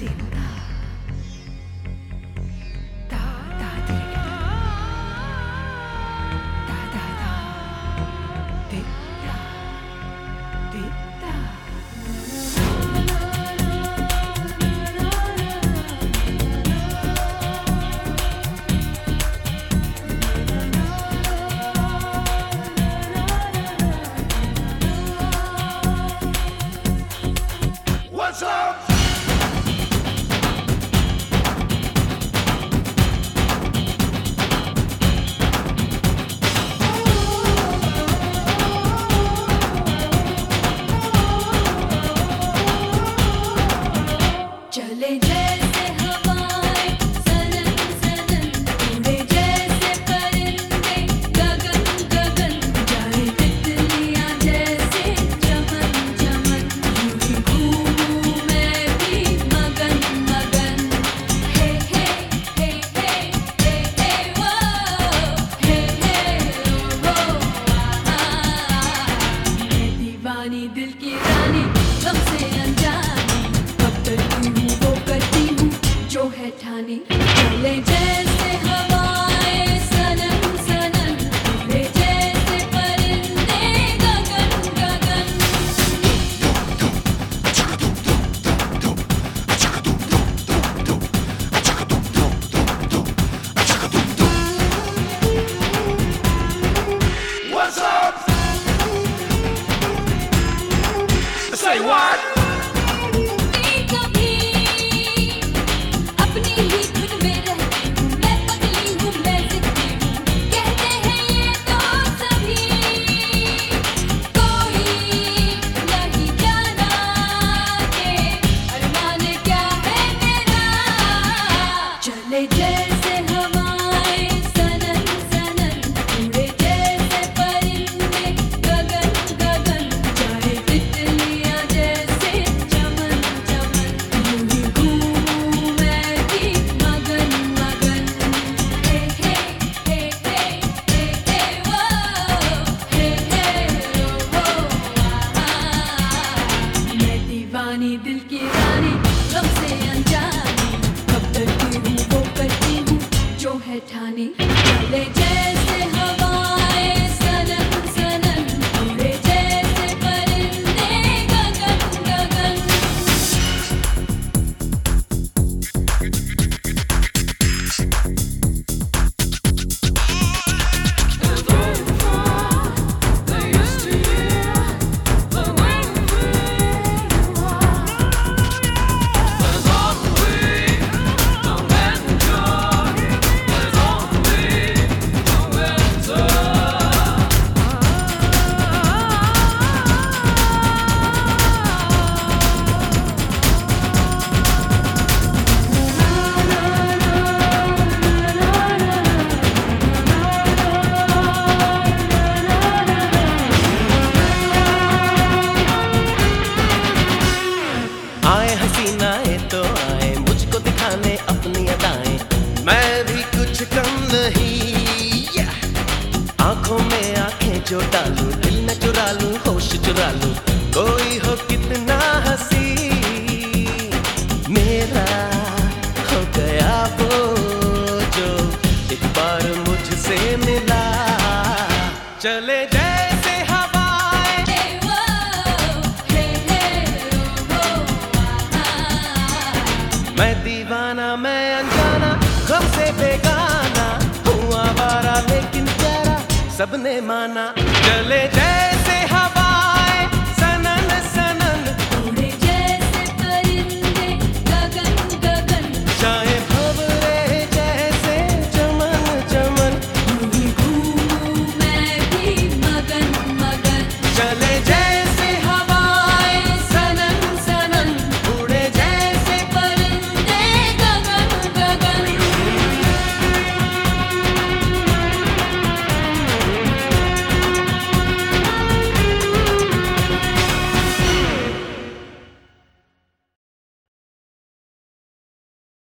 दिल की रानी गम से अनजानी, कब करती हूँ वो करती हूँ जो है ठानी। चले जैसे हवाएं सनन सनन, उड़े जैसे परिंदे गगन गगन। What's up? Say what? कभी अपनी ही धुन में रहती हूँ, मैं पगली हूँ, मैं जिद्दी हूँ, कहते हैं ये तो सभी। कोई नहीं जाना कि अरमान क्या है मेरा। चले जैसे हवाएं सनन सनन, उड़े जैसे परिंदे गगन गगन, जाए तितलियां जैसे चमन चमन, यूं ही घूमूं मैं भी मगन मगन। हे हे हे हे हे हे वो, हे हे वो मैं दीवानी दिल की रानी गम से अनजानी, कब करती हूँ वो करती हूँ जो है ठानी। चले जैसे हवाएं सनन सनन, उड़े जैसे परिंदे गगन गगन। आए हसीनाएं तो आए मुझको दिखाने अपनी अदाएं, मैं भी कुछ कम नहीं। आंखों में आंखें जो डालूं, दिल न चुरा लूं, होश चुरा लूं, कोई हो कितना हंसी, मेरा हो गया वो जो एक बार मुझसे मिला। चले जैसे हवाएं, हे वो, हे वो मैं दीवाना मैं अनजाना, गम से बेगाना, हूँ आवारा लेकिन प्यारा सबने माना। चले जैसे हवाएं सनन सनन,